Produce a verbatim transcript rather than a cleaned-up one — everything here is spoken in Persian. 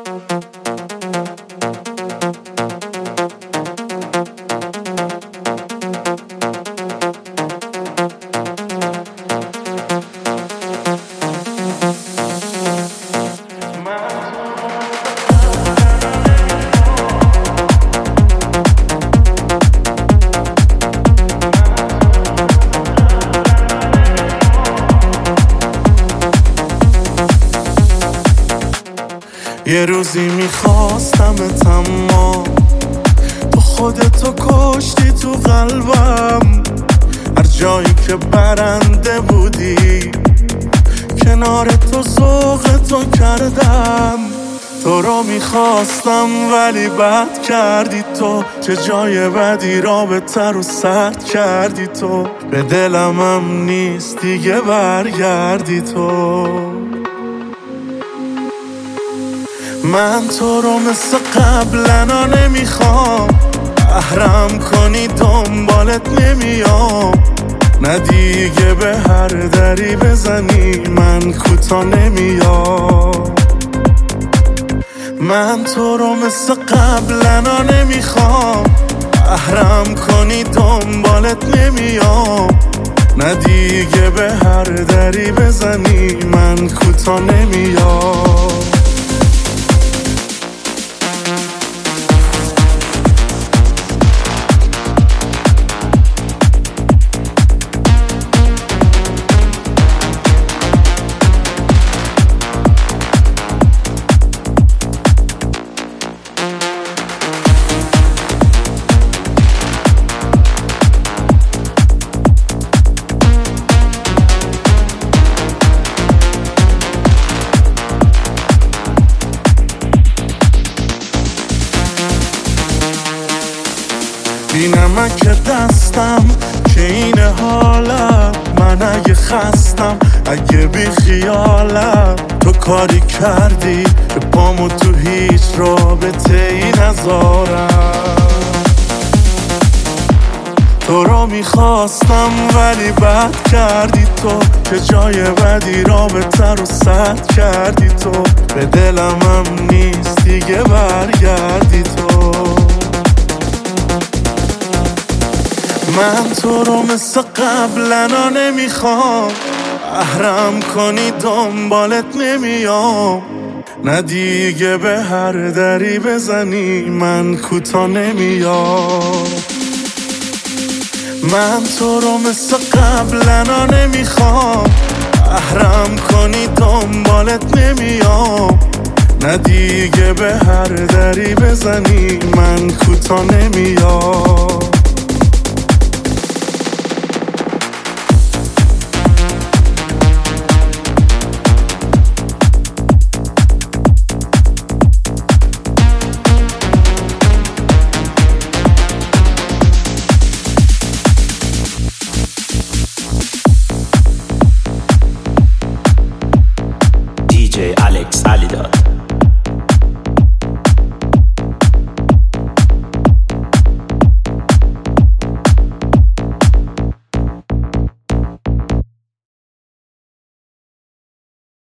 یه روزی میخواستمت اما تو خودتو کشتی تو قلبم. هر جایی که برنده بودی کنار تو ذوقتو کردم. تو رو میخواستم ولی بد کردی تو، چه جای بدی رابطه رو سرد کردی تو. به دلم هم نیست دیگه برگردی تو. من تو رو مثل قبلنا نمیخوام، احرم کنی دنبالت نمیام. نه دیگه به هر دری بزنی من کوتا نمیام. من تو رو مثل قبلنا نمیخوام، احرم کنی دنبالت نمیام. نه دیگه به هر دری بزنی من کوتا نمیام. بی نمک دستم که این حالم، من اگه خستم اگه بی خیالم. تو کاری کردی که پامو تو هیچ رابطه ای نذارم. تو رو میخواستم ولی بد کردی تو، که جای بدی رابطه رو سرد کردی تو. به دلم هم نیست دیگه برگردی تو. من تو رو مثل قبلنا نمیخوام، احرم کنی دنبالت نمیام. نه دیگه به هر دری بزنی من کوتا نمیام. من تو رو مثل قبلنا نمیخوام، احرم کنی دنبالت نمیام. نه دیگه به هر دری بزنی من کوتا نمیام.